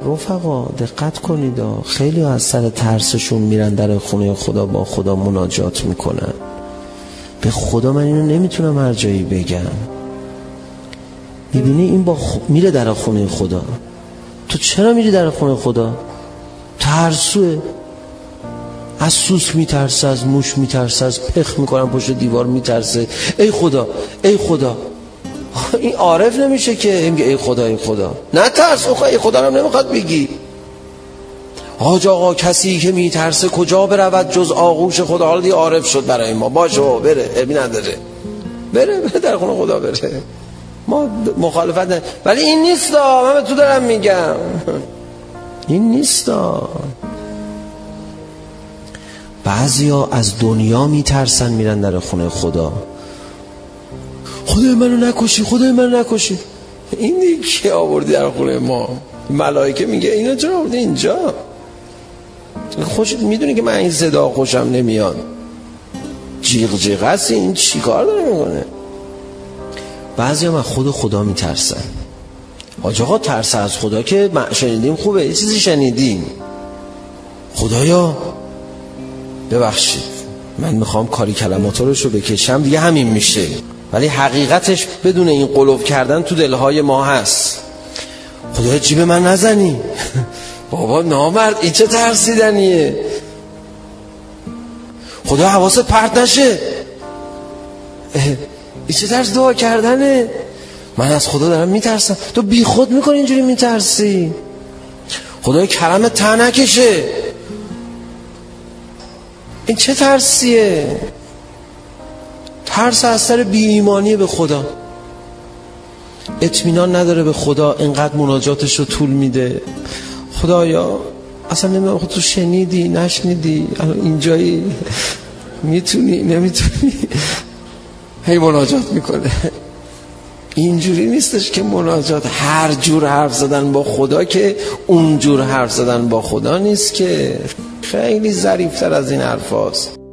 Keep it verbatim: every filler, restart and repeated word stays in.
رفقا دقت کنید، خیلی از سر ترسشون میرن در خونه خدا با خدا مناجات میکنن. به خدا من اینو نمیتونم هر جایی بگم. میبینی این با خ... میره در خونه خدا. تو چرا میری در خونه خدا؟ ترسوه، از سوس میترسه، از موش میترسه، از پخ میکنن پشت دیوار میترسه. ای خدا ای خدا. این عارف نمیشه که میگه ای خدا ای خدا. نه ترس، اوخه ای خدا هم نمیخواد بگی. حاج آقا کسی که میترسه کجا برود جز آغوش خدا. حالا دیگه عارف شد برای ما، باشه بره، ابی نداره، بره بره در خونه خدا بره، ما مخالفت نه. ولی این نیستا، من به تو دارم میگم این نیستا. بعضیا از دنیا میترسن میرن در خونه خدا. خدای منو نکشی، خدای منو نکشی. این دیگه کی آوردی در خونه ما؟ ملائکه میگه اینا چرا آوردی اینجا؟ خوش میدونی که من این صدا خوشم نمیاد، جیغ جیغ هستی، این چی کار داره میکنه؟ بعضی هم از خود خدا میترسن. حاج آقا ترس از خدا که شنیدیم خوبه، یه چیزی شنیدیم، خدایا ببخشید من میخوام کاری کلماتارش رو بکشم دیگه همین میشه. ولی حقیقتش بدون این قلوب کردن تو دلهای ما هست. خدایا جیب من نزنی. بابا نامرد این چه ترسیدنیه؟ خدا حواست پرت نشه. این چه ترس دعا کردنه؟ من از خدا دارم میترسم. تو بی خود میکنی اینجوری میترسی. خدای کرم ته نکشه. این چه ترسیه؟ ترس از سر بی ایمانی به خدا. اطمینان نداره به خدا، اینقدر مناجاتش رو طول میده. خدایا اصلا نمیدونم خود تو شنیدی نشنیدی، الان اینجایی، میتونی نمیتونی، هی مناجات میکنه. اینجوری نیستش که مناجات هر جور حرف زدن با خدا که اون جور حرف زدن با خدا نیست، که خیلی ظریفتر از این حرف هست.